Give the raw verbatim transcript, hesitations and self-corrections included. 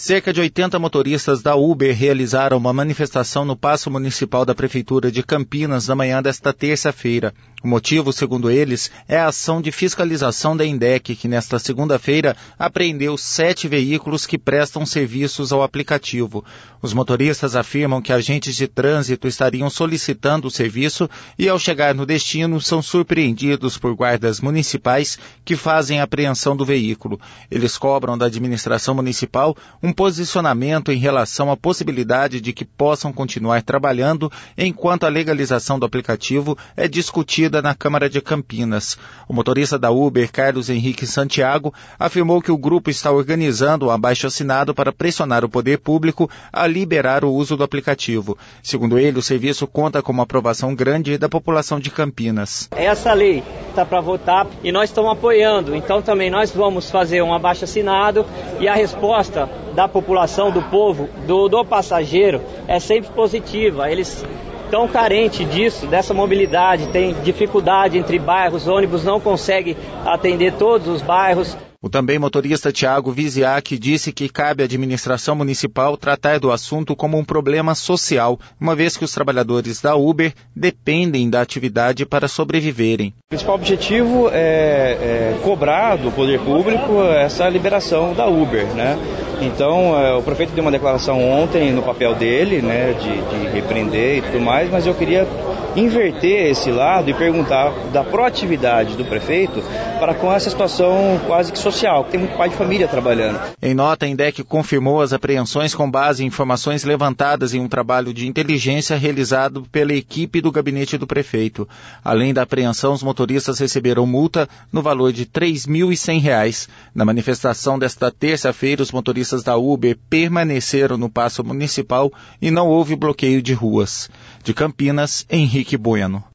Cerca de oitenta motoristas da Uber realizaram uma manifestação no Paço Municipal da Prefeitura de Campinas na manhã desta terça-feira. O motivo, segundo eles, é a ação de fiscalização da INDEC, que nesta segunda-feira apreendeu sete veículos que prestam serviços ao aplicativo. Os motoristas afirmam que agentes de trânsito estariam solicitando o serviço e, ao chegar no destino, são surpreendidos por guardas municipais que fazem a apreensão do veículo. Eles cobram da administração municipal um posicionamento em relação à possibilidade de que possam continuar trabalhando enquanto a legalização do aplicativo é discutida na Câmara de Campinas. O motorista da Uber, Carlos Henrique Santiago, afirmou que o grupo está organizando um abaixo-assinado para pressionar o poder público a liberar o uso do aplicativo. Segundo ele, o serviço conta com uma aprovação grande da população de Campinas. Essa lei está para votar e nós estamos apoiando, então também nós vamos fazer um abaixo-assinado e a resposta da população, do povo, do, do passageiro é sempre positiva. Eles estão carentes disso, dessa mobilidade, tem dificuldade entre bairros, ônibus não consegue atender todos os bairros. O também motorista Tiago Viziac disse que cabe à administração municipal tratar do assunto como um problema social, uma vez que os trabalhadores da Uber dependem da atividade para sobreviverem. O principal objetivo é, é cobrar do poder público essa liberação da Uber, né? Então, é, o prefeito deu uma declaração ontem no papel dele, né, de, de repreender e tudo mais, mas eu queria inverter esse lado e perguntar da proatividade do prefeito para com essa situação quase que social, que tem muito pai de família trabalhando. Em nota, a INDEC confirmou as apreensões com base em informações levantadas em um trabalho de inteligência realizado pela equipe do gabinete do prefeito. Além da apreensão, os motoristas receberam multa no valor de três mil e cem reais. Na manifestação desta terça-feira, os motoristas da Uber permaneceram no Paço Municipal e não houve bloqueio de ruas. De Campinas, Henrique Bueno.